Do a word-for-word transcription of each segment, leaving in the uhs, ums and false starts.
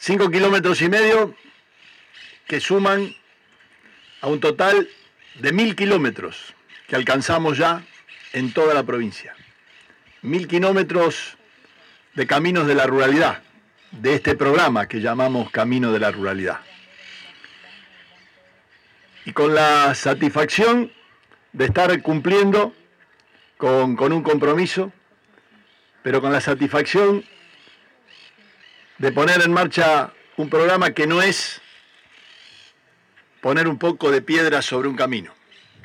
Cinco kilómetros y medio que suman a un total de mil kilómetros que alcanzamos ya en toda la provincia. Mil kilómetros de caminos de la ruralidad, de este programa que llamamos Camino de la Ruralidad. Y con la satisfacción de estar cumpliendo con, con un compromiso, pero con la satisfacción de poner en marcha un programa que no es poner un poco de piedra sobre un camino.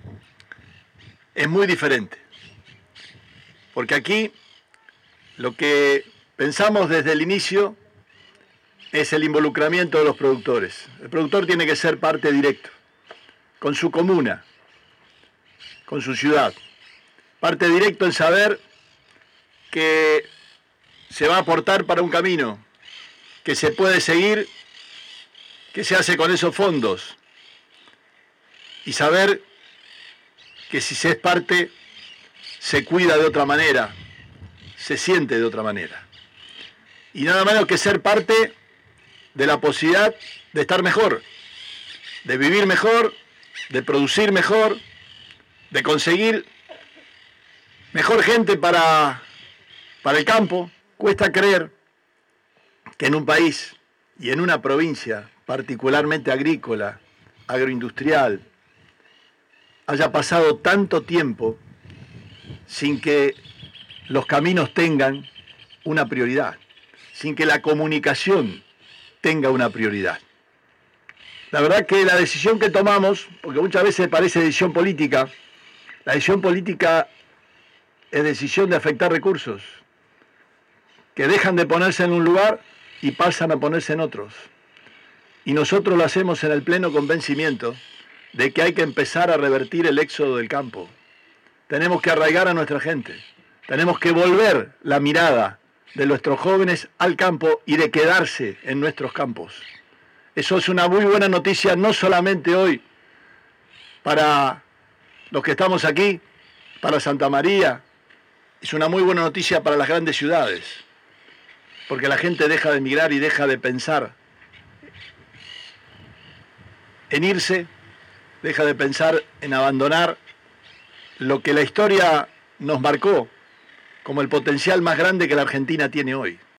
Es muy diferente, porque aquí lo que pensamos desde el inicio es el involucramiento de los productores. El productor tiene que ser parte directa, con su comuna, con su ciudad. Parte directo en saber que se va a aportar para un camino, que se puede seguir, que se hace con esos fondos. Y saber que si se es parte, se cuida de otra manera, se siente de otra manera. Y nada menos que ser parte de la posibilidad de estar mejor, de vivir mejor, de producir mejor, de conseguir mejor gente para, para el campo. Cuesta creer que en un país y en una provincia particularmente agrícola, agroindustrial, haya pasado tanto tiempo sin que los caminos tengan una prioridad, sin que la comunicación tenga una prioridad. La verdad que la decisión que tomamos, porque muchas veces parece decisión política, la decisión política es decisión de afectar recursos, que dejan de ponerse en un lugar y pasan a ponerse en otros. Y nosotros lo hacemos en el pleno convencimiento de que hay que empezar a revertir el éxodo del campo. Tenemos que arraigar a nuestra gente. Tenemos que volver la mirada de nuestros jóvenes al campo y de quedarse en nuestros campos. Eso es una muy buena noticia, no solamente hoy para los que estamos aquí, para Santa María, es una muy buena noticia para las grandes ciudades, porque la gente deja de emigrar y deja de pensar en irse, deja de pensar en abandonar lo que la historia nos marcó como el potencial más grande que la Argentina tiene hoy.